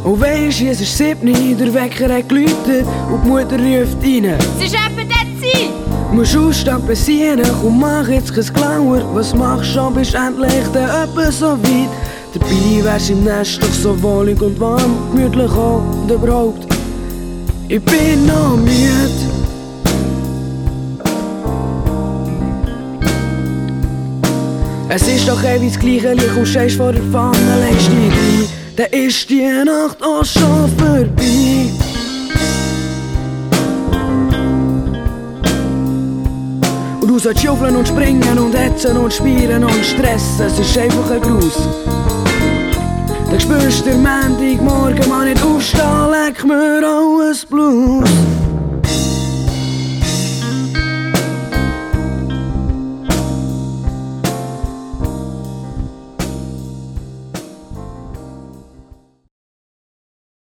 Und weisst, es ist 7 Uhr, der Wecker hat geläutet und die Mutter ruft rein. Es ist etwa dort Zeit. Musst aufstehen, besinnen, komm, mach jetzt kein Glauer. Was machst du, bist endlich dann etwa so weit? Dabei wär's im Nest doch so wohlig und warm, gemütlich und überhaupt. Ich bin noch müde. Es ist doch ewig das Gleiche, kommst du vor der Pfanne, legst dich rein. Dann ist die Nacht auch schon vorbei. Und du sollst schaufeln und springen und hetzen und spielen und stressen. Es ist einfach ein Gruß. Dann spürst du den Montagmorgen mal nicht aufstehen, leck mir alles Blut.